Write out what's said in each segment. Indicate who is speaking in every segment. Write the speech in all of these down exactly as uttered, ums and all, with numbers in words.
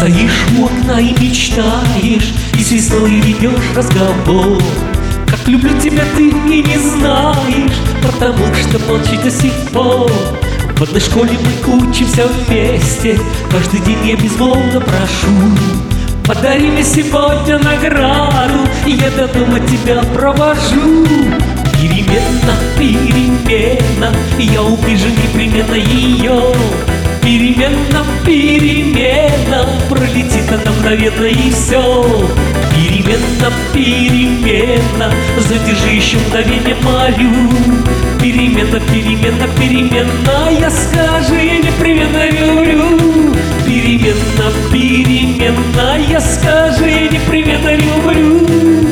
Speaker 1: стоишь у окна и мечтаешь, и с весной ведешь разговор. Как люблю тебя ты и не знаешь, потому что молчишь до сих пор. В одной школе мы учимся вместе, каждый день я безмолвно прошу: подари мне сегодня награду, и я до дома тебя провожу. Перемена, перемена, я увижу непременно ее. Перемена, перемена, пролетит она мгновенно и все. Перемена, перемена, задержи еще мгновение, молю. Перемена, перемена, перемена, я скажу, я непременно люблю. Перемена, перемена, я скажу, я непременно люблю.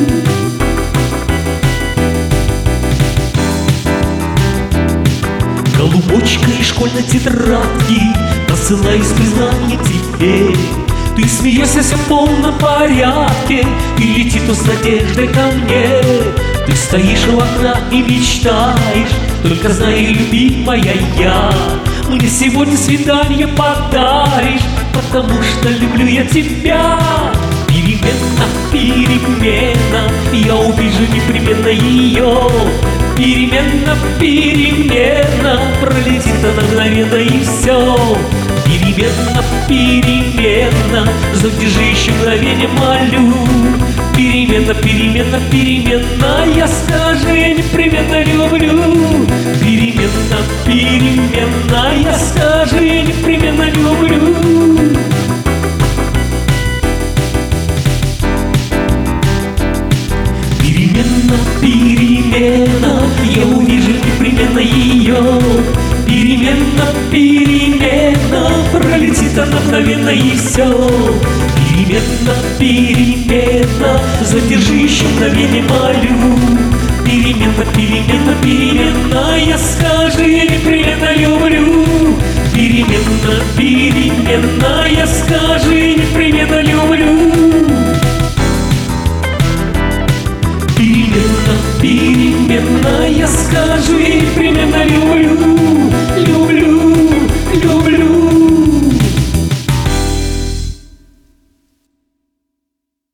Speaker 1: Голубочка из школьной тетрадки, посылаю с признания тебе. Ты смеешься в полном порядке и летит с надеждой ко мне. Ты стоишь у окна и мечтаешь, только знай, любимая, я мне сегодня свидание подаришь, потому что люблю я тебя. Перемена, перемена, я увижу непременно ее. Перемена, перемена, пролетит она мгновенно и все. Перемена, перемена, задержи еще мгновение, молю. Перемена, перемена, перемена, я скажу, я непременно люблю. Перемена, перемена, я скажу, я непременно люблю. Перемена, перемена, я увижу непременно ее. Перемена, перемена, пролетит она мгновенно и все. Перемена, перемена, задержи еще мгновение, молю. Перемена, перемена, перемена, я скажу, я непременно люблю. Перемена, перемена, я скажу,